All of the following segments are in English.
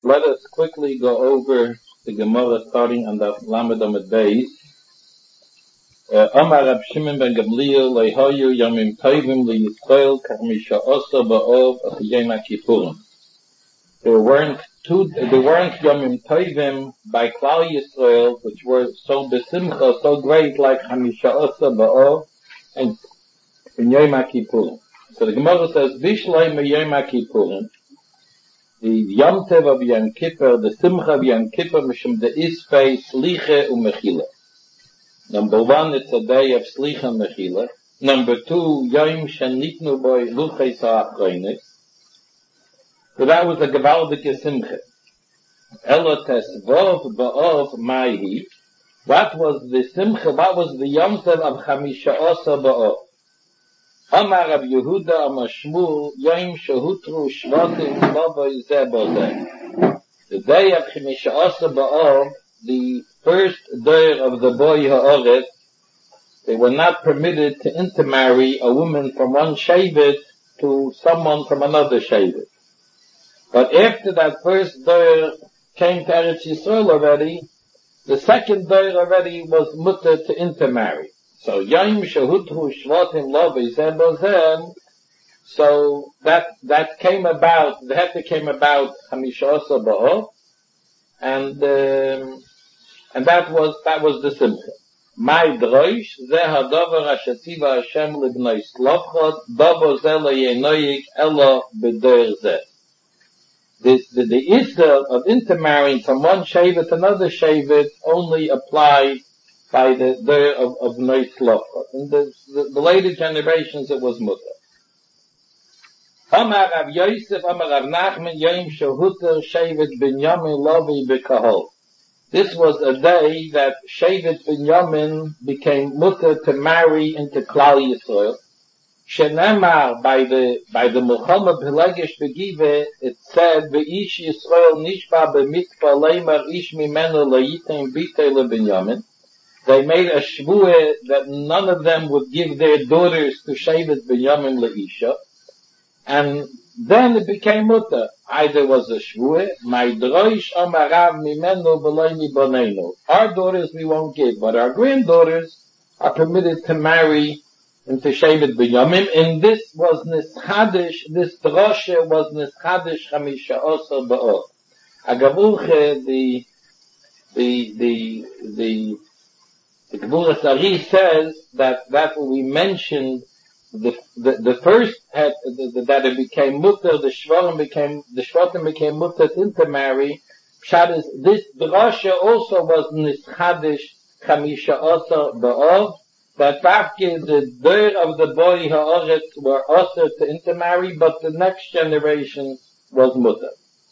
Let us quickly go over the Gemara starting on the Lamed Amud Beis. Amar Rab Shimon ben Gamliel lehoyu yamim tovim liyisrael kamisha osa ba'ov achiyem HaKippurim. There weren't yamim tovim by Klal Yisrael which were so besimcha, so great like Chamisha osa ba'ov and Yom HaKippurim. So the Gemara says Vishlei meYom HaKippurim. The Yom Tov of Yom Kippur, the Simcha of Yom Kippur, Mishum de Isfei, Slicha u'Mechila. Number one, it's a day of Slicha and Mechila. Number two, Yom Shenitnu Boi Luchei Sa'achroinis. So that was a Gewaldike Simcha. Elotes Vov Ba'ov Maihi. What was the Simcha, what was the Yom Tov of Chamisha Osa Ba'ov? Amar Rab Yehuda Amar Shmuel Yom Shehutru Shvatim Lovoi Zeh Bozeh. The day of Chamisha Osa Ba'ov, the first day of the boy Ha'oret, they were not permitted to intermarry a woman from one Shevet to someone from another Shevet. But after that first day came to Eretz Yisrael already, the second day already was mutter to intermarry. So Yom Shehutru Shvatim Lovoi Zeh Bozeh, so that came about, the Heta came about Chamisha Osa Ba'ov, and that was the Simcha. My droish, zeh hadavar ashativa Hashem libnei Slavchot, davo zeh le'yenoyik elo b'der zeh. The issue of intermarrying from one shevet to another shevet only applied by the der of Bnei Slavchot. In the later generations it was mutter. Amar Rav Yosef, Amar Rav Nachman, Yom Shehuter Shevet Binyamin Lovi B'Kahol. This was a day that Shevet Binyamin became mutter to marry into Klal Yisrael. Shenemar by the Muhammad Pelegish Begive, it said, V'ish Yisrael nishba b'mitzvah leimar ish mimenu leyitem bitei leBinyamin. They made a shvuah that none of them would give their daughters to Shevet Binyamin leisha. And then it became mutter. Either was a shvuah, my droish amarav mimenu b'loini bonenu. Our daughters we won't give, but our granddaughters are permitted to marry into Shevet Binyamin. And this was nischadish, this drosha was nischadish Chamisha Osa Ba'ov. Agavuche, the Gevuras Ari says that we mentioned the first had that it became mutter, the Shvatim became mutter to intermarry. Pshat is this drasha also was nischadish Chamisha Osa Ba'ov, that after the der of the boy Ha'oret were also to intermarry, but the next generation was mutter.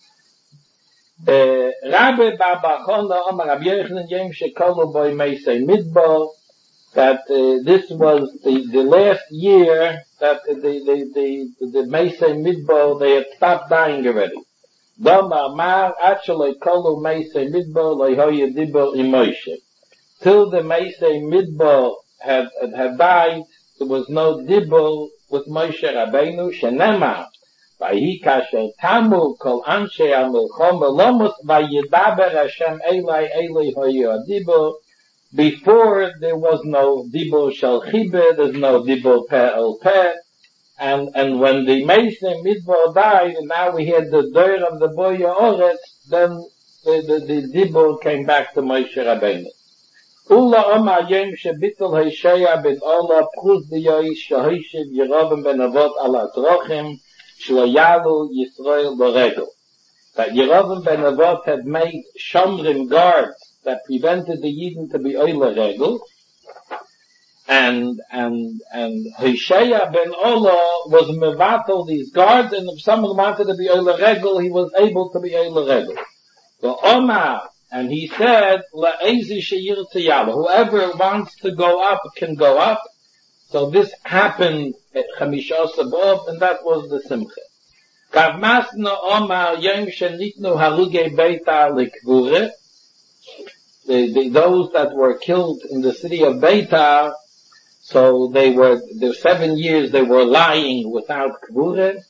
Rabbi Baba Chona Amar Rabbi Yochanan Yom Shekolu Boi Meisei Midbar, that this was the last year that the Meisei Midbar, they had stopped dying already. Dama Mar actually Kolu Meisei Midbar Lehoye Dibor Imoshe. Till the Meisei Midbar had died, there was no Dibor with Moshe Rabbeinu. Shenema Vayi kasher tamu kol anshe ha-milchom v'lomos vayidaber Hashem elai hoyu adibur. Before there was no dibur shel chibur, there's no dibur peh el peh, and when the Meisei Midbar died, and now we had the der of the boy Ha'oret, then the dibur came back to Moshe Rabbeinu. Ula Omar Yom shebitul Hosheya ben Ola prus b'yoish shehishiv Yerovam ben Avot ala Drochim Shloyalu Yisrael L'Regel. That Yerovam ben Avot had made Shomrim guards that prevented the Yidden to be Oila Regel, and Hosheya ben Ola was mevatel these guards, and if someone wanted to be Oila Regel, he was able to be Oila Regel. So Omar, and he said, La'ezi she'yir tziyalu, whoever wants to go up can go up. So this happened at Chamisha Osa Ba'ov, and that was the Simcha. Kav masna Omar Yom shenitnu harugei Beitar likvure. Those that were killed in the city of Beitar, so the 7 years they were lying without kvure.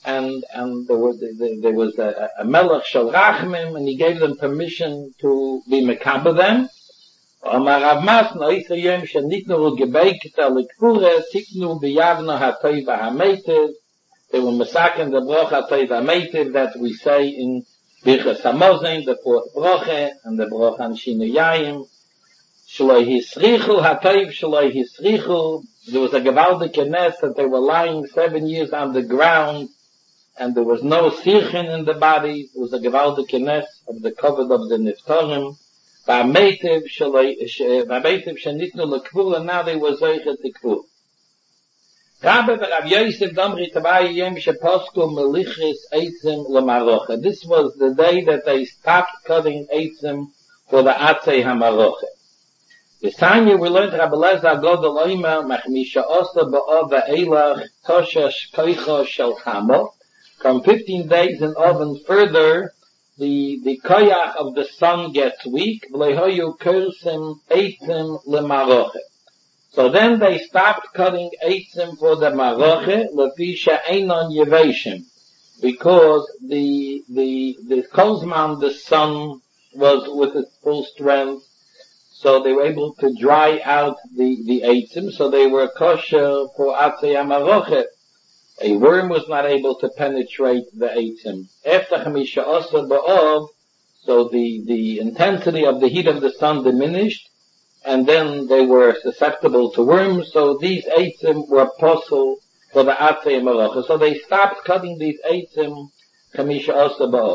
and there was a Melech Shel Rachmim, and he gave them permission to be mekabeh them. Amar Rav Masna, Oisar Yom Shenitnu Gebeikta Lekfura, Tiknu B'Yavna HaToiv HaMeitiv. They were mesaken the Brocha HaToiv HaMeitiv that we say in Birchas HaMozen, the fourth Brocha, and the Brocha Anshinu Yayim. Shloi Hisrichu HaToiv Shloi Hisrichu. There was a gewaldige nest that they were lying 7 years on the ground, and there was no sirchen in the body. It was a gewaldige nest of the cover of the Niftarim. V'ameitiv shenitnu lekvur, and now they were zeicher tikvur. Rabbi Rav Yosef Damri Tavai Yom sheposku melichis eitzim lemarocha. This was the day that they stopped cutting eitzim for the atzei hamarocha. This time we learned Rabbi Lezer Godel Oimer machmisha osa ba'ov va'elach toshash koicho shel chamo. From 15 days in oven further, the koyach of the sun gets weak. V'lehoyu kursim eitzim lemaroche. So then they stopped cutting eitzim for the maroche, lefisha einon yeveshim, because the kozman, the sun, was with its full strength, so they were able to dry out the eitzim, so they were kosher for atzei hamaroche. A worm was not able to penetrate the eitzim. After chamisha osa ba'ov, so the intensity of the heat of the sun diminished, and then they were susceptible to worms, so these eitzim were possible for the atzei hamaroche. So they stopped cutting these eitzim chamisha osa ba'ov.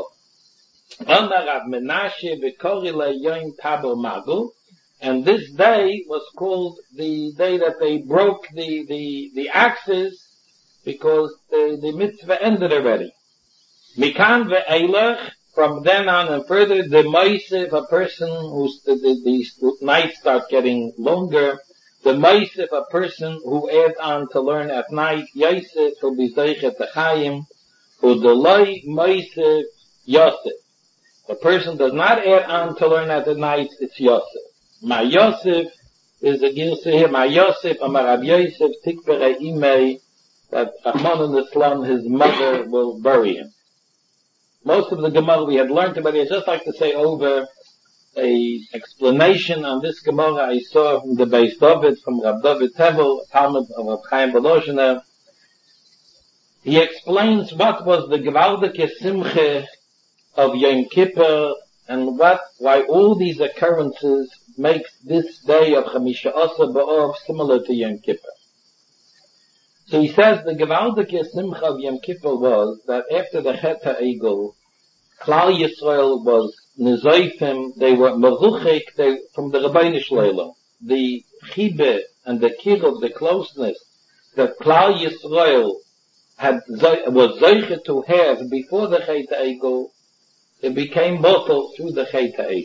Amar Rav Menashe v'kori le'yom tabel magul, and this day was called the day that they broke the axes, because the mitzvah ended already. Mikan ve'elech, from then on and further, the moisef, a person who's, the nights start getting longer, the moisef, a person who adds on to learn at night, Yosef, will be zeichet techayim, u'deloi moisef Yosef. A person does not add on to learn at the night, it's Yosef. Ma Yosef is a gilse here, Ma Yosef, Amar Rav Yosef, tikvere imei, that Rahman Islam, his mother, will bury him. Most of the Gemara we had learned about it. I'd just like to say over a explanation on this Gemara I saw from the Beis David, from Rav David Tevel, Talmud of Rav Chaim Volozhiner. He explains what was the gewaldige simche of Yom Kippur, and why all these occurrences makes this day of Chamisha Osa B'Ov similar to Yom Kippur. So he says the gewaldige simcha of Yom Kippur was that after the Chet HaEgel, Klal Yisrael was nizoifim, they were meruchik, from the Rebbeinu Shleila. The chibe and the kiruv, the closeness that Klal Yisrael was zeiche to have before the Chet HaEgel, it became bottled through the Chet HaEgel.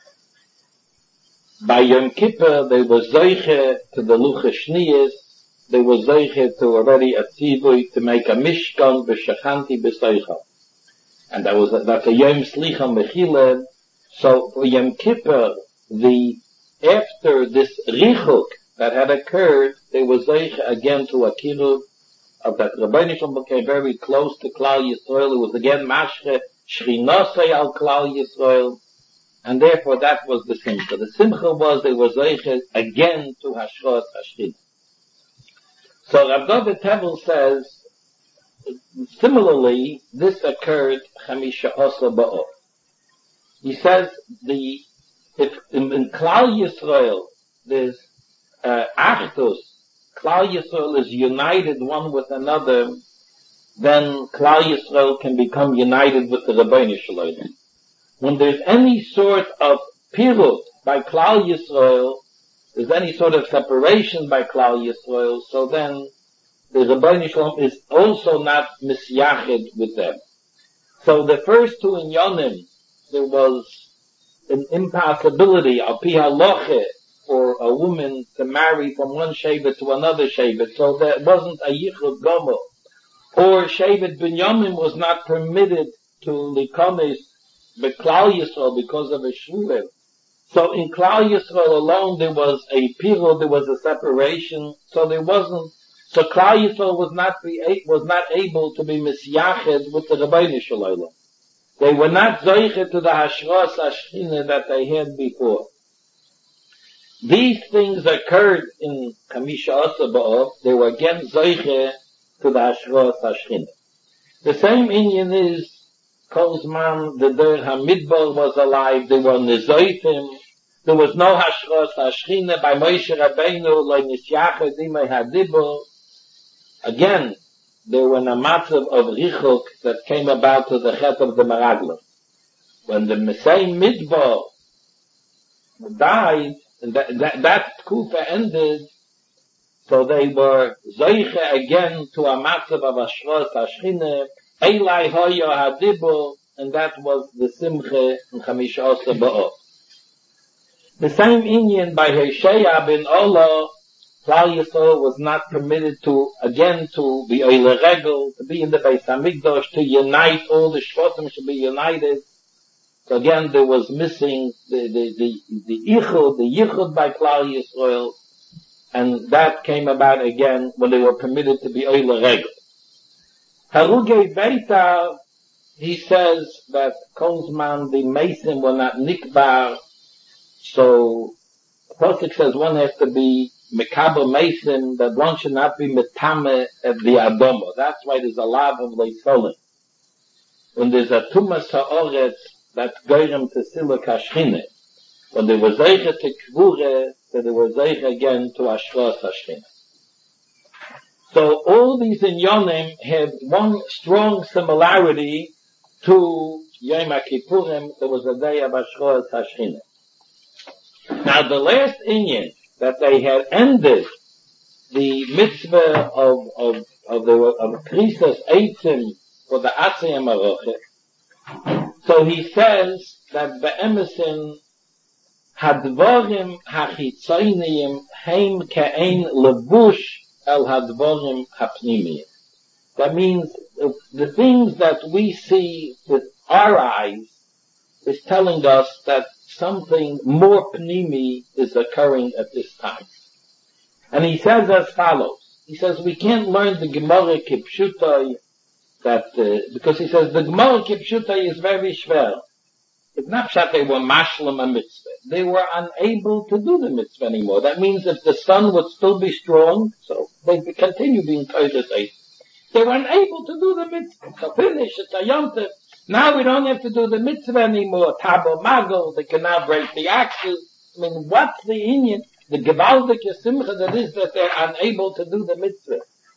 By Yom Kippur, they were zeiche to the Lucha Shniyas, they were zeiche to already a tzivui to make a mishkan b'shachanti b'seicha. And that's a Yom Slicha Mechila. So for Yom Kippur, after this richuk that had occurred, they were zeiche again to a kiruv of that Rebbeinu Shalom became very close to Klal Yisrael. It was again mashche shrinasei al Klal Yisrael. And therefore that was the simcha. The simcha was they were zeiche again to Hashras Hashchina. So Rav David Tevel says, similarly, this occurred Chamisha Osa Ba'ov. He says if in Klal Yisrael there's Achdus, Klal Yisrael is united one with another, then Klal Yisrael can become united with the Rebbeinu Shalom. When there's any sort of pirut by Klal Yisrael, there's any sort of separation by Klal Yisrael, so then the Rebbeinu Shalom is also not misyached with them. So the first two in Yonim, there was an impossibility, al pi halacha, for a woman to marry from one shevet to another shevet, so there wasn't a yichud gomer. Or shevet Binyamin was not permitted to likonis beklal Yisrael because of a shvuah. So in Klal Yisrael alone there was a pirul, there was a separation, so there wasn't So Klal Yisrael was not able to be misyached with the Rebbeinu Shalom. They were not zoiche to the Hashras Hashchina that they had before. These things occurred in Chamisha Asa B'Av. They were again zoiche to the Hashras Hashchina. The same Inyan is Kol Zman the Der HaMidbar was alive. They were nezoifim. There was no Hashras Hashchina by Moshe Rabbeinu lo nisyached imay hadibur. Again, there were a matzav of Richuk that came about to the Chet of the Meraglim. When the Mesei Midbar died, and that Kufa ended, so they were Zoiche again to a matzav of Hashras Hashchina, Eilai Hoya Hadibur, and that was the Simche in Chamisha Asa B'Av. The same Inyan by Hosea ben Olah, Klal Yisrael was not permitted to be Oile Regel, to be in the Beis HaMikdash, to unite, all the Shvatim should be united. So again, there was missing the Yichud by Klal Yisrael, and that came about again when they were permitted to be Oile Regel. Harugei Beita, he says that Kolzman, the Mason were not Nikbar, so the Pasuk says one has to be Mekabel Mason, that one should not be Metame at the Adoma. That's why there's a lot of Leisolim. When there's a Tumas Ha'oretz, that's Goyrem to Sila Kashchine. When there was Zeiche to Kvure, so there was Zeiche again to Ashras Hashchine. So all these inyonim have one strong similarity to Yom HaKippurim. There was a day of Ashras Hashchine. Now the last inyan that they had ended the mitzvah of Krisas Eitzim for the Atziyam Aroche. So he says that be'emesin hadvarim hachitzoniyim heim ke'ein levush el hadvarim hapnimiyim. That means the things that we see with our eyes is telling us that something more pnimi is occurring at this time. And he says as follows. He says we can't learn the Gemara Kipshutai because he says the Gemara Kipshutai is very schwer. It's not that they were mashlam a mitzvah. They were unable to do the mitzvah anymore. That means if the sun would still be strong, so they continue being Torah safe. They were unable to do the mitzvah. So finish, it's a yontif. Now we don't have to do the mitzvah anymore. Tabo Magel, they can now break the axes. I mean, what's the inyan? The Gevaldik Simcha that is that they're unable to do the mitzvah.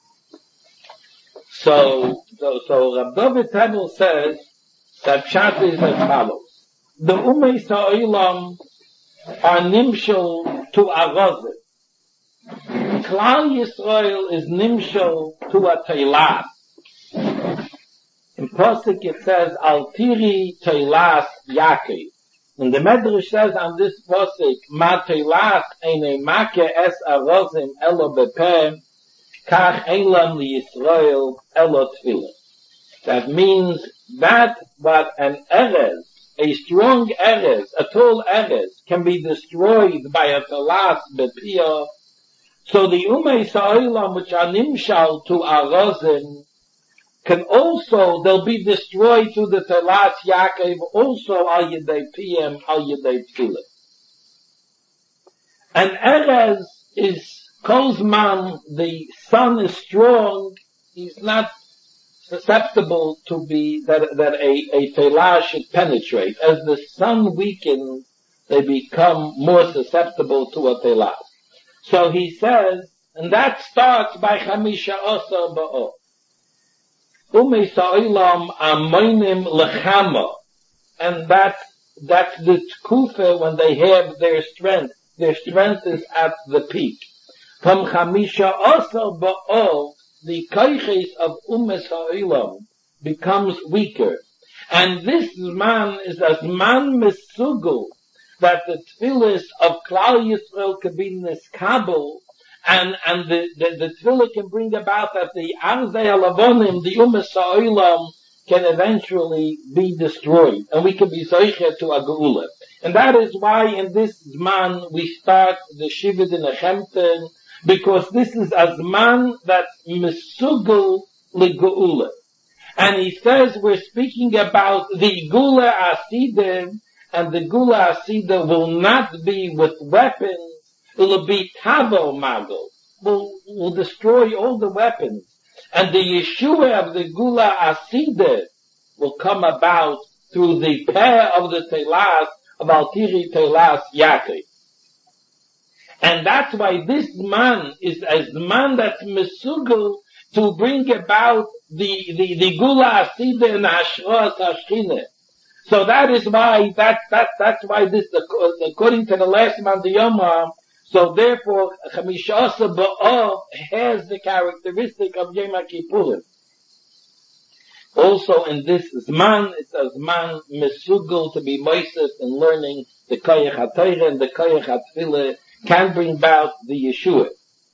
So Rab David Tebel says that Pshat is as follows. The Umay Sa'ilam are nimshal to Arozim. Klal Yisrael is nimshal to a Teilas. In Pasuk it says, Altiri Teilas Yaakov. And the Medrash says on this Pasuk, Ma Teilas eine make es arozim elo bepeh, kach eilam li Yisrael elo tefillah. That means that what an erez, a strong erez, a tall erez, can be destroyed by a Teilas bepiyah. So the Umay Sa'ilam, which are nimshal to arozim, can also, they'll be destroyed through the Teilas Yaakov, also al yedei piyam, al yedei tefillah. And Erez is, Kolzman, the sun is strong, he's not susceptible to be, that a Teilah should penetrate. As the sun weakens, they become more susceptible to a Teilah. So he says, and that starts by Chamisha Asa Ba'Av. Umay Sa'ilam Amoinim Lechama. And that's the Tkufa when they have their strength. Their strength is at the peak. From Chamisha Asa Ba'Av, the Kaiches of Umay Sa'ilam becomes weaker. And this man is as man misugul, that the tefillas of Klal Yisrael can be niskabel, and the tefillah can bring about that the Arzei Alavonim, the Umas Sa'ilam, can eventually be destroyed, and we can be zoiche to a geula. And that is why in this Zman we start the Shiva D'Nechemten, because this is a zman that's mesugel legeula. And he says we're speaking about the gula asida, and the gula asida will not be with weapons, it'll be tavo mago, will destroy all the weapons. And the Yeshua of the gula asida will come about through the pair of the telas, of Altiri telas Yaakov. And that's why this man is a man that's mesugel to bring about the gula asida and hashras hashchina. So that is why, that's why this, according to the last man, the Yoma, so therefore, Chamisha Asa Ba'ov has the characteristic of Yom Kippurim. Also in this Zman, it's a Zman mesugel to be moisef and learning the Koyach HaTorah and the Koyach HaTfilah can bring about the Yeshua.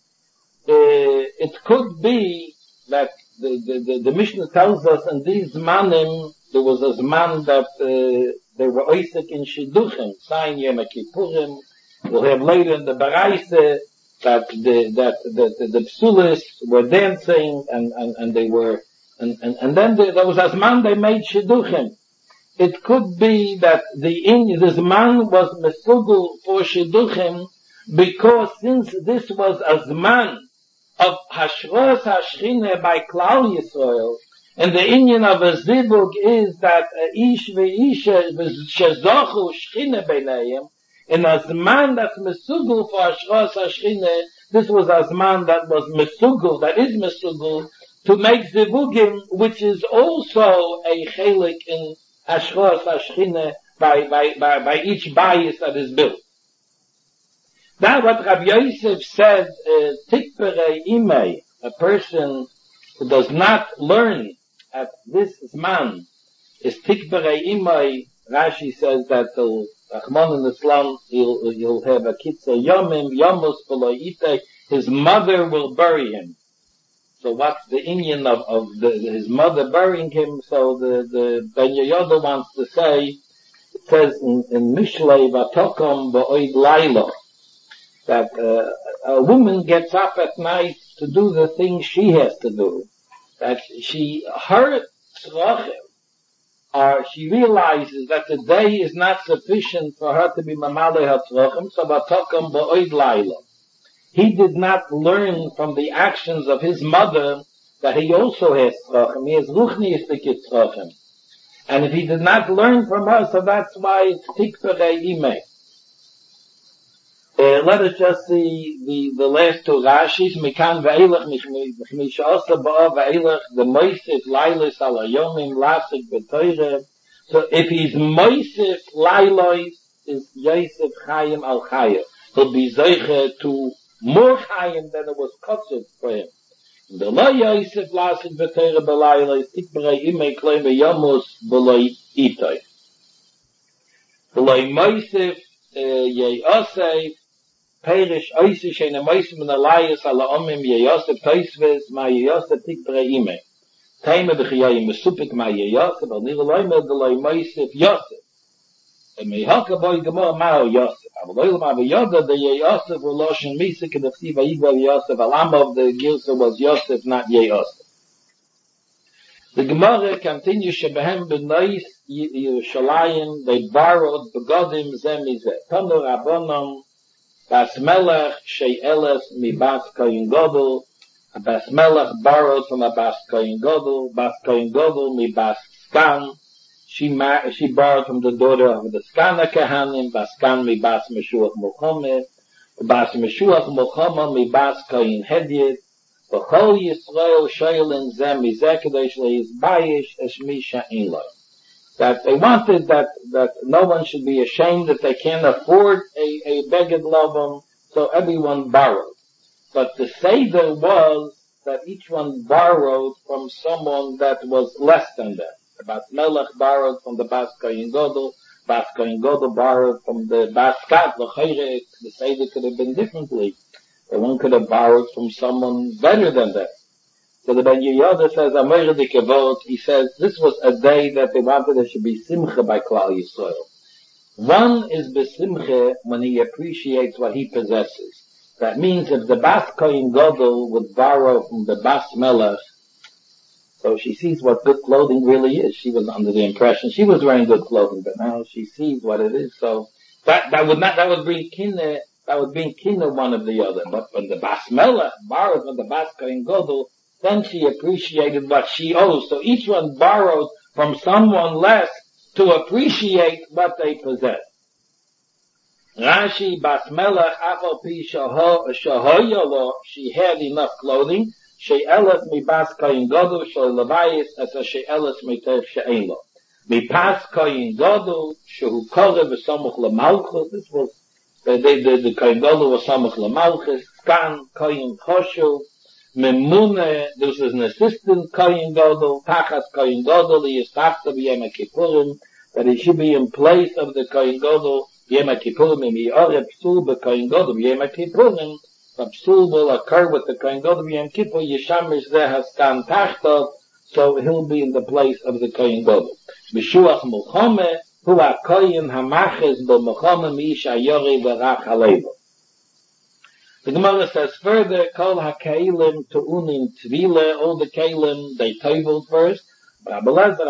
It could be that the Mishnah tells us in these Zmanim, there was a Zman that they were oisek in Shidduchim, sign Yom Kippurim. We'll have later in the Baraise that the Psulis were dancing and they were, and then there was a Zman they made Shidduchim. It could be that this man was mesugel for Shidduchim because since this was a Zman of Hashros Hashchine by Klal Yisrael, and the inyan of a zibug is that ish ve'isha shezochu shchine beinayim, in a zman that's mesugel for Hashros Hashchine, this was a zman that was mesugel, that is mesugel, to make zibugim, which is also a chelik in Hashros Hashchine by each bias that is built. Now what Rabbi Yosef said, tikperei imei, a person who does not learn at this Zman is tikberei imai. Rashi says that Achman in Islam he'll have a kitzer yomim yomus v'lo itei. His mother will bury him. So what's the inyan of his mother burying him? So the Ben Yehoyada wants to say, it says in Mishlei vatokom ba'oid laila that a woman gets up at night to do the things she has to do. That her tzrachim, or she realizes that the day is not sufficient for her to be mamale her tzrachim, so vatokom ba'oid laila. He did not learn from the actions of his mother that he also has tzrachim. He has ruchniistic tzrachim. And if he did not learn from her, so that's why it's tikperei imei. Let us just see the last two Rashis. Mikan ve'elach misha osa ba'ah ve'elach the moisef lailis al hayomim lasik b'toire. So if he's moisef lailis, is Yosef Chaim al Chayim. He'll be zeiche to more Chaim than it was kosov for him. The lo Yosef lasik b'toire b'lailis tikberei imei kloim ve'yomus b'loi itoi. B'loi moisef Yosef Perish oise shene moise min alayis ala omim Yosef toisves ma Yosef tikberei imei. Taime b'chiyayim mesupik ma Yosef al nir loy med loy moisef Yosef. Mei haka boy gemor mao Yosef. Aber loy ma v'yoda the Yosef will loshen misik and the chsiv v'yigva Yosef. Alam of the Gilsa was Yosef, not Yosef. The Gemara continues shebehem b'nois Yerushalayim they borrowed begodim zeh mizeh. Tanu Rabbanon Bas Melech she'eles mi Bas Kohen Gadol. Bas Melech borrowed from a Bas Kohen Gadol. Bas Kohen Gadol mi Bas Skan. She borrowed from the daughter of the Skana Kehanim. Bas Skan mi Bas Meshuach Mulchome. Bas Meshuach Mulchome mi Bas Kohen Hedyet. V'chol Yisrael she'elen zeh mizeh kadosh le'yizbayish es mi sha'in lo. That they wanted that no one should be ashamed that they can't afford a beged lavam, so everyone borrowed. But the seder was that each one borrowed from someone that was less than them. The Bas Melech borrowed from the Bas Kohen Gadol. Bas Kohen Gadol borrowed from the Bas Kat. The seder could have been differently. One could have borrowed from someone better than them. So the Ben Yehoyada says, Amir de Kevot, he says, this was a day that they wanted there should be simcha by Klal Yisrael. One is besimcha when he appreciates what he possesses. That means if the Bas Kohen Gadol would borrow from the Bas Melech, so she sees what good clothing really is. She was under the impression she was wearing good clothing, but now she sees what it is. So that would bring kinna one of the other. But when the Bas Melech borrowed from the Bas Kohen Gadol, then she appreciated what she owes. So each one borrowed from someone less to appreciate what they possess. Rashi Bas Melech Afal Pi Shahoyalo, she had enough clothing. She'elet mi Bas Kohen Gadol Shel Levias as a she'elet mi Tev She'en Lo. Mi Bas Kohen Gadol Shehu Korev V'Samuch L'Malchus. This was the Kohen Gadol was Samuch L'Malchus. Skan Kohen Choshu Memune. This is an assistant Kohen Gadol. Tachas Kohen Gadol. He is Tachta B'Yom Kippurim, that he should be in place of the Kohen Gadol. Yom Kippurim, mi Oreb Psul b'Kohen Gadol Yom Kippurim. The Psul will occur with the Kohen Gadol Yom Kippur. Yishamish Zeh Haskan Tachta, so he'll be in the place of the Kohen Gadol. B'Shuach Mulchome Hu HaKohen Hamaches b'Mulchome Misha Yori V'Rach Halevo. The Gemara says further, Kol HaKeilim Tu'unim Tvile, all the Keilim they tabled first. But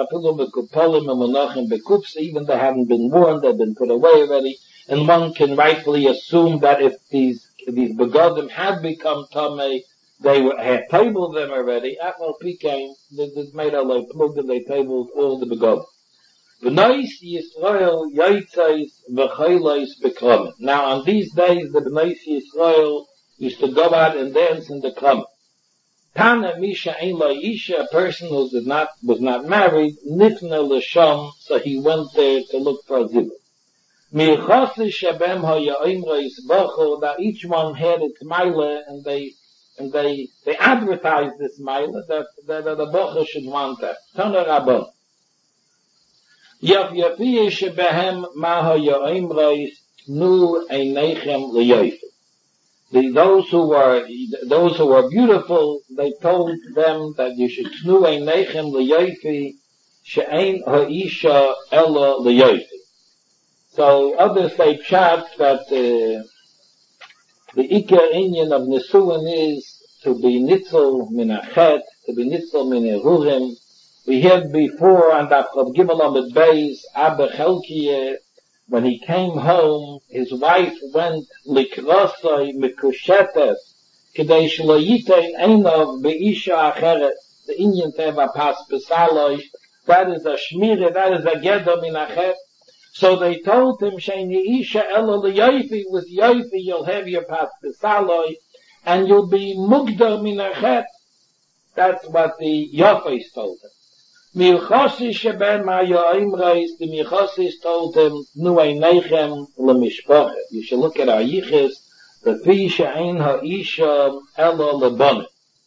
even they haven't been worn, they've been put away already, and one can rightfully assume that if these begodim had become tamei, they had tabled them already. Afal Pikain, they made a like plug and they tabled all the begodim. B'nai Yisrael Yaitzais V'Chayleis B'Kramen. Now on these days, the B'nai Yisrael used to go out and dance in the Kramen. Tana Misha Ein La Isha, a person who was not married, Nifna L'Sham, so he went there to look for a zibur. Mirchasi Shabem HaYa'imra Yisbacho, that each one had its mile, and they advertised this mile, that the Bacha should want that. Tana Rabban. Yaf Yafiye Shebehem Ma HaYa'imra Yisnu Einechem L'Yoyfe. Those who were beautiful, they told them that you should tnu einechem liyofi she'ein ha'isha ella liyofi. So others say pshat that the ikar inyan of Nisuin is to be nitzel min achet, to be nitzel min erurim. We had before on that Chav Gimel Amud Beis Abba Chelkiah. When he came home, his wife went likrosai mikushetes k'dei shelo yitein einav be'isha acheret. The Indian teva pas pesaloi. That is a shmira. That is a gedor min achet. So they told him, "Sheini isha elo liyofi, with yofi you'll have your pas pesaloi, and you'll be mugdar min achet." That's what the Yofis told him. Milchosis sheben ma'yoim reis, the Milchosis told him, Nu einechem lemishpachet. You should look at our yichis, the fi she'ein ha'isha elo leboneh.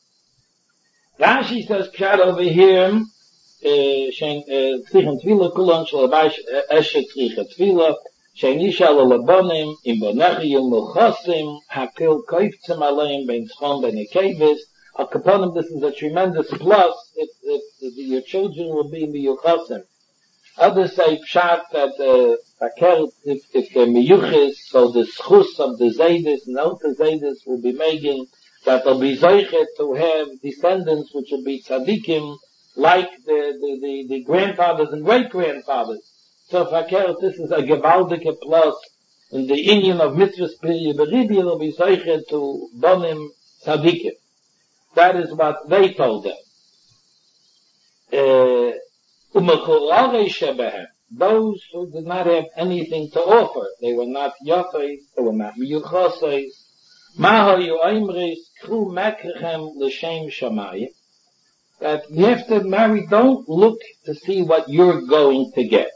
Rashi says, pshat over here, tzichem tvila kulon shel abayish eshet tzichem tvila, she'ein isha elo lebonim, im bonechiyim milchosim, hakil koiftzim aleim ben tzchon ben ekevis. Al Kaponim, this is a tremendous plus if your children will be miyuchasim. Others say pshat that if they're miyuchis, so the schus of the zaydis and out the zaydis will be making that they'll be zeichet to have descendants which will be tzaddikim like the grandfathers and great grandfathers. So if this is a gewaldige plus in the Indian of mitzvahs period, will be zeichet to bonim tzaddikim. That is what they told them. Those who did not have anything to offer, they were not yafes, they were not miyuchoses. That you have to marry, don't look to see what you're going to get.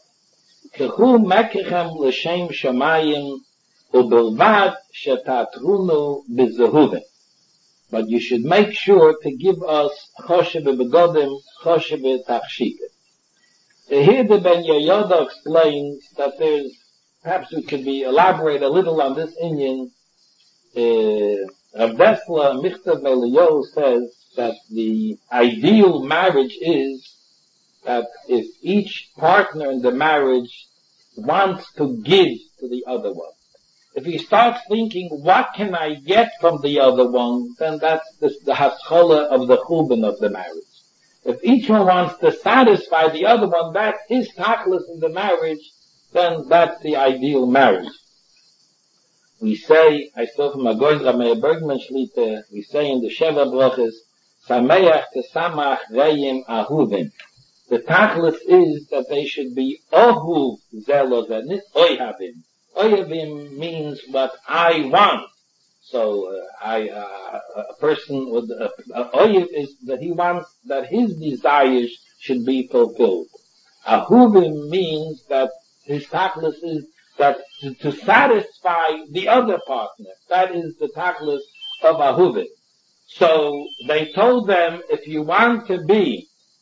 But you should make sure to give us choshev begodim, choshev tachshika. Here the Ben Yehoyada explains that there's, perhaps we could elaborate a little on this inyan. Rav Dessler, Michtav Eliyahu says that the ideal marriage is that if each partner in the marriage wants to give to the other one. If he starts thinking, what can I get from the other one, then that's the haschola of the churban of the marriage. If each one wants to satisfy the other one, that's his tachlis in the marriage, then that's the ideal marriage. We say, I saw from Agoin Rameh Bergman Shlita, we say in the Sheva Brachas, Sameach Tesamach Reim Ahuvim. The tachlis is that they should be ohu zelos and not oyhavim. Oyhavim means what I want. So a person with oyev is that he wants that his desires should be fulfilled. Ahuvim means that his tachlis is that to satisfy the other partner. That is the tachlis of ahuvim. So they told them, if you want to be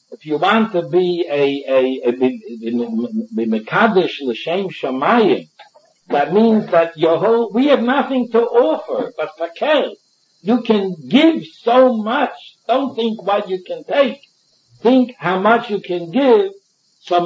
a mekadesh l'shem shamayim, that means that we have nothing to offer but fakel. You can give so much. Don't think what you can take. Think how much you can give. So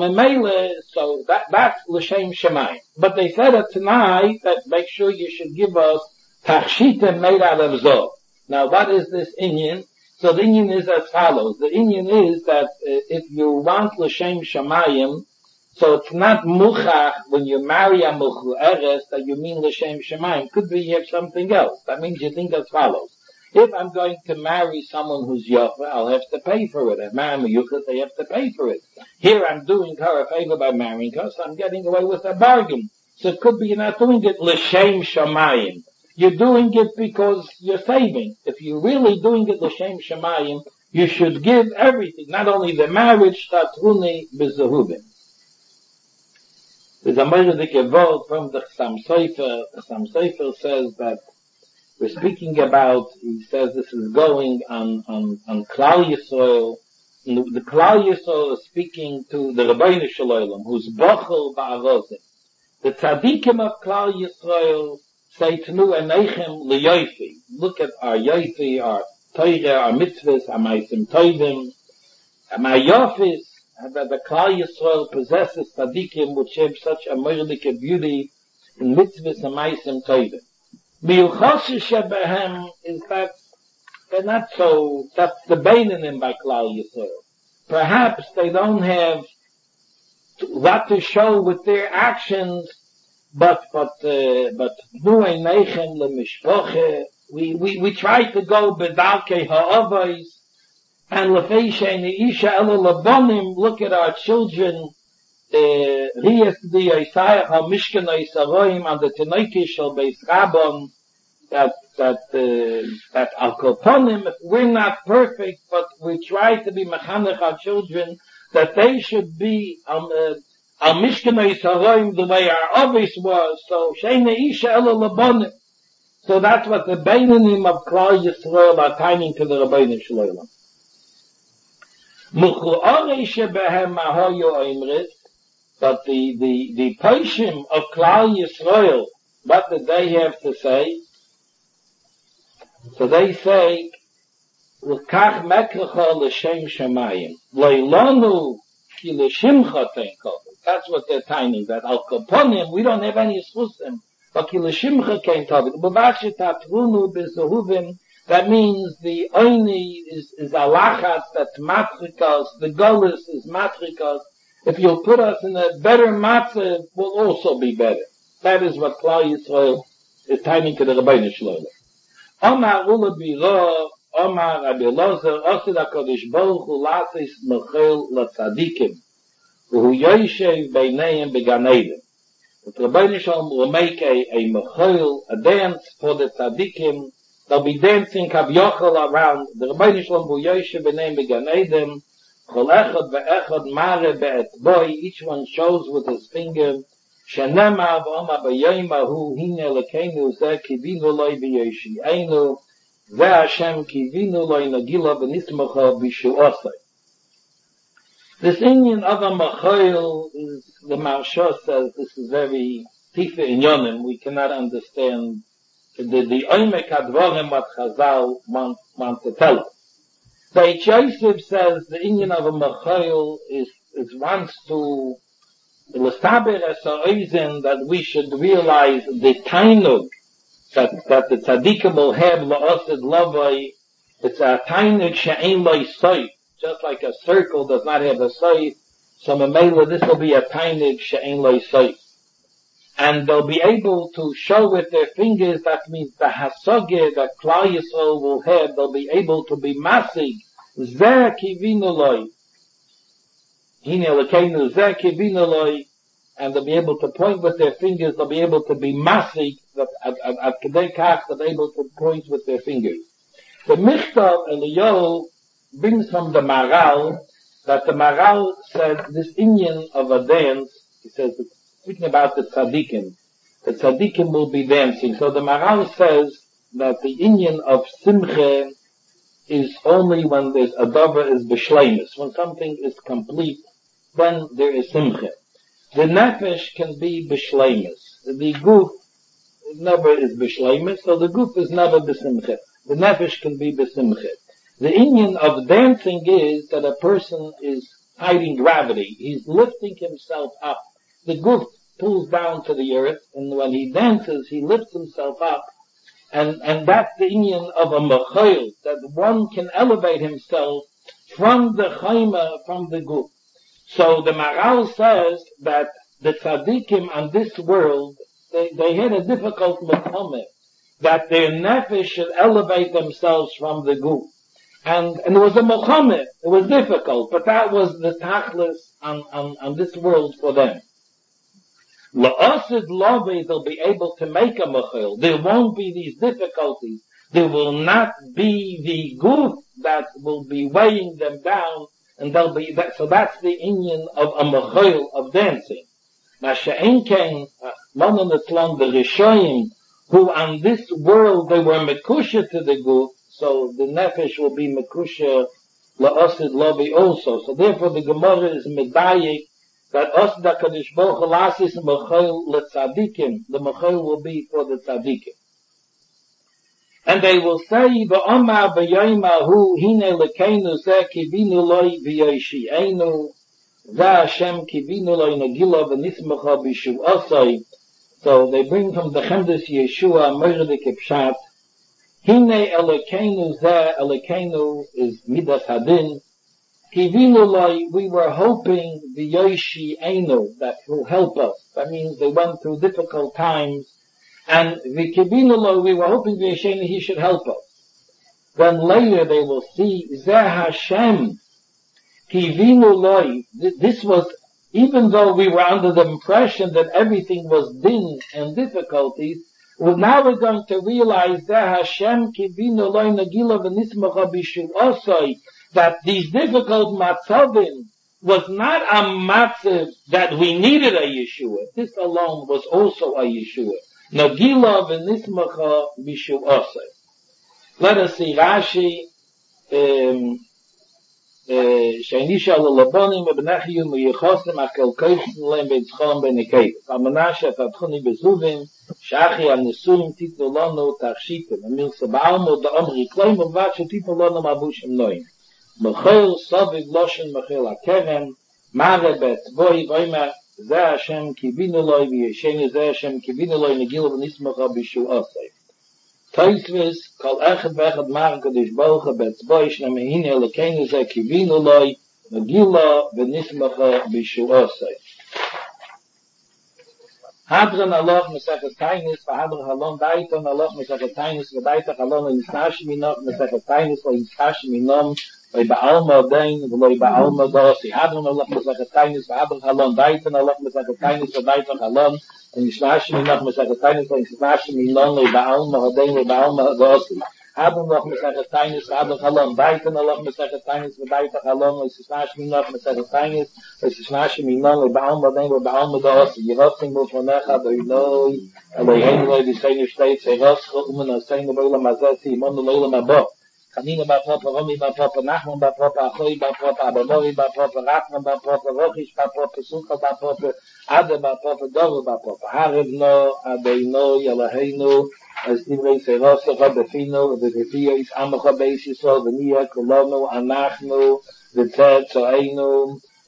that's l'shem shamayim. But they said it tonight that make sure you should give us tachshita made out of zol. Now what is this inyan? So the inyan is as follows. The inyan is that if you want l'shem shamayim, so it's not muchach when you marry a muchu eres that you mean l'shem shamayim. Could be you have something else. That means you think as follows. If I'm going to marry someone who's yofa, I'll have to pay for it. If I marry a yuchot, I have to pay for it. Here I'm doing her a favor by marrying her, so I'm getting away with a bargain. So it could be you're not doing it l'shem shamayim. You're doing it because you're saving. If you're really doing it l'shem shamayim, you should give everything, not only the marriage, tatruni b'zehubim. There's a Meirdik word from the Chassam Sofer. The Chassam Sofer says that we're speaking about, he says this is going on Klal Yisrael. The Klal Yisrael is speaking to the Rabbeinu Shalom, who's Bochel Ba'arozim. The Tzadikim of Klal Yisrael say Tnu Enechem L'Yofi. Look at our Yofi, our Torah, our mitzvahs, our Maisim Tovim, our Yofis, that the Klal Yisrael possesses Tzadikim which have such a merdike beauty in mitzvahs and Maisim Tovim. Miuchoshe Shebehem is that they're not so, that's the Beinenim by Klal Yisrael. Perhaps they don't have what to show with their actions, but nu einechem lemishpoche. We try to go bedalkei ha'avos and lefeishe neisha elo labonim. Look at our children. Riyas di Yisayach ha-mishkan ha-Yisaroim and the Tenoike shel Beis Rabban. That al koponim, if we're not perfect, but we try to be mechanech our children, that they should be al-mishkan ha-Yisaroim the way our Avis was. So sheine isha elo labonim. So that's what the Beinenim of Klal Yisrael are timing to the Rabbeinu Shalom. Muchu orei shebehem mahoyu oimris. But the Poshim of Klal Yisrael, what did they have to say? So they say, L'kach mekrecha l'shem shamayim, Leilonu ki l'shimcha tenkov. That's what they're timing, that al koponim, we don't have any schusim, but ki l'shimcha tenkov. B'vachit tatrunu b'zehuvim, that means the oini is alachas, that's matrikas, the golus is matrikas. If you'll put us in a better matzah, we'll also be better. That is what Klal Yisrael is timing to the Rabbeinu Shalom. Omar ula biro, Omar Rabbi Elazar, Osid HaKadosh Baruch Hu lasis mechel latzadikim, v'hu yoshev beineim began Eden. The Rabbeinu Shalom will make a mechel, a dance for the tzadikim. They'll be dancing kavyochel around. The Rabbeinu Shalom will yoshev beineim began Eden. Each one shows with his finger. Shenema v'oma b'yoymahu hine lekeinu zeh kivinu loy b'yoshi'enu zeh Hashem kivinu loy nagila v'nismacha b'shu'osai. This inyan of a machoil is, the Maharsha says, this is very tife in yonim. We cannot understand the oimek advorim what Chazal want to tell us. Beis Yosef says the inyan of a mechayil is wants to that we should realize the tainug that the tzaddikim will have la'asid lavai. It's a tainug she'ein lo soif, just like a circle does not have a soif. So memela, this will be a tainug she'ein lo soif. And they'll be able to show with their fingers, that means the hasogeh that Klal Yisrael will have, they'll be able to be masig, zeh kivinu loi, hine lekeinu zeh kivinu loi, and they'll be able to point with their fingers, they'll be able to be masig, at kedei kach, they'll be able to point with their fingers. The Michtav Eliyahu brings from the Maral, that the Maral said this inyan of a dance, he says, speaking about the tzaddikim will be dancing. So the Maral says that the inyan of simcha is only when there's a davar is b'shleimus. When something is complete, then there is simcha. The nefesh can be b'shleimus. The guf never is b'shleimus, so the guf is never b'simcha. The nefesh can be b'simcha. The inyan of dancing is that a person is fighting gravity. He's lifting himself up. The guf pulls down to the earth, and when he dances, he lifts himself up, and that's the inyan of a mechayil, that one can elevate himself from the chayma, from the guf. So the Maral says that the tzaddikim on this world, they had a difficult mechamek, that their nefesh should elevate themselves from the guf. And it was a mechamek, it was difficult, but that was the tachlis on this world for them. La'asid lovei, they'll be able to make a mechil. There won't be these difficulties. There will not be the guf that will be weighing them down, and they'll be that. So that's the inyan of a mechil of dancing. Now she'en kein manon etzlan the rishoyim, who on this world they were mekusha to the guf, so the nefesh will be mekusha la'asid lovei also. So therefore the Gemara is medayik that us da Kadosh Baruch Hu lasis mechil letzadikim, the mechil will be for the tzadikim. And they will say, V'omar b'yoyma hu hine lekeinu zeh kivinu loi v'yoshi'enu, zeh Hashem kivinu loi nagila v'nismecha b'shu osoi. So they bring from the Chemdes Yeshua, Mordechai Kipshat, hine elekeinu zeh, elekeinu is midas hadin, Kivinu loi, we were hoping the Yoshi Eino, that will help us. That means they went through difficult times, and the Kivinu loi, we were hoping the Yoshi Eino, he should help us. Then later they will see, Zeh Hashem, Kivinu loi, this was, even though we were under the impression that everything was din and difficulties, well, now we're going to realize, Zeh Hashem, Kivinu loi, Nagila v'nismacha b'shu osoi, that these difficult matzavim was not a matzav that we needed a Yeshua. This alone was also a Yeshua. Nagila v'nismacha b'shu osei. Let us see Rashi, Sheinisha l'labonim v'b'nechiyum v'yichosim akel koichim leim v'yitzchom v'nikayim. V'manashe v'atchuni b'zuvim, shachi al-nisuim titlu lonu tarshitim. Amil saba'almo da'omri kloim v'vatshu titlu lonu mabushim noim. Mechil Saviv Loshen Mechil HaKeren, Mare Bet Boy Voimer, Zeh Hashem Kivinu Loi V'yeshenu Zeh Hashem Kivinu Loi Negila V'nismacha B'shu Osei. Toisvis, Kol Echad V'echad Mare Kadosh Baruch Hu Bet Boy, Shnei Mehine Elokeinu Zeh Kivinu Loi Negila V'nismacha B'shu Osei. Hadran Allah Mesechet Tainis, V'hadran Halon Daiton Allah Mesechet Tainis, V'daitach Halon L'nisnash Minom Mesechet Tainis, L'nisnash Minom Loi ba'alma dain, v'loi ba'alma dosi. Hadron Allah Mesechet Tainis, v'hadron halon daitan Allah Mesechet Tainis, v'daitan halon, v'nishnashim inach Mesechet Tainis, v'nishnashim inon, loi ba'alma dain, loi ba'alma dosi. Hadron Allah Mesechet Tainis, v'hadron halon daitan Allah Mesechet Tainis, v'daitan halon, v'nishnashim inach Mesechet Tainis, v'nishnashim inon, loi ba'alma dain, loi ba'alma dosi. Yerotzim b'lfonecha, doinoi, Eloheinu loi v'seinu shteit, seiroscho, umen aseinu b'olam azeti, imonu l'olam haba. Chanina ba Papa, Romi ba Papa, Nachman ba Papa, Achoi ba Papa, Abamori ba Papa, Ratman ba Papa, Rochish ba Papa, Sucha ba Papa, Ade ba Papa, Doru ba Papa, Harev no, Adeino, Yalaheinu, as Divrei Seirosa, Rabefino, the Vivio is Amacha Beis Yisrael, the Nia, Kolono, Anachnu, the Tzed, Zoeinu,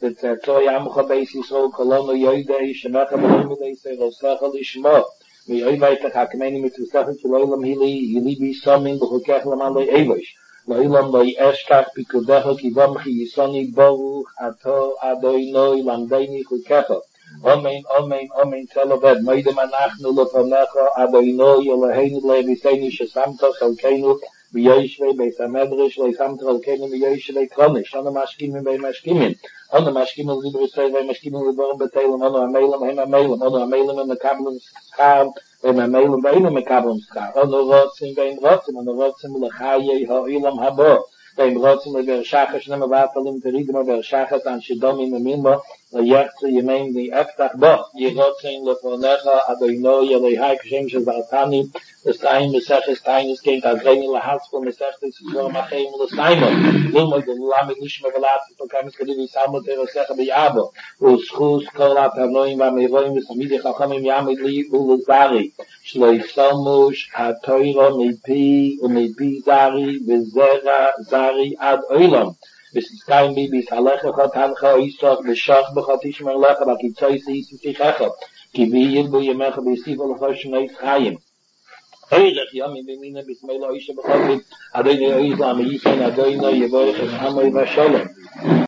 וצאצוי עמך בייס ישראל כולנו יודעי שמך בלום לייסר רוסך לשמו ויובייך חכמני מצוסך של עולם הילי ביסומים בחוקך למען לאבש לעולם לא אשכח פיקודך כי במך יסוני ברוך אתה אדוני למדני חוקך אמן אמן אמן תלבד מיידם אנחנו לפניך אדוני אלוהינו לאביתנו ששמת חלקנו ביושבי בית המדרש לשמת חלקנו ביושבי קרנש אנו משכימים ומשכימים אנו משכימים לדבר ישראל ומשכימים לדבר בתלם אנו המלם הם המלם אנו המלם הם מקבלים שכר הם המלם ואינו מקבלים שכר אנו רוצים ואין רוצים אנו רוצים לחיי העולם הבא והם רוצים לבר שחש נמבטלים תרידם לבר שחש אנשי דומים ומימו ויחצו ימים ויפתח בו ירוצים לפניך אדוני אלוהי כשם שזרתני לסיים מסכת טיינס כן תעזרני להצפל מסכת ספור מחיים ולסיימו ללמוד ולמד לשמה ולעצת וכמס כדי ויסלמו תרסך ביעבו וזכוס כל התנועים והמירועים וסמידי חכמים יעמד לי ולזרי שלא יפסלמוש התוירו מפי ומפי זרי וזרע זרי עד אילם וססקיים בי ביסהלך וחתנך איסוך ושוך בך תשמר לך וקיצוי סיסיכך כי בי ירבו ימך ויסיפו לך שני חיים אוירך ימים במינה בשמאלו איש בחוקים אדוני אויז לעמי ישן אדוני יבורך את עמי ושלום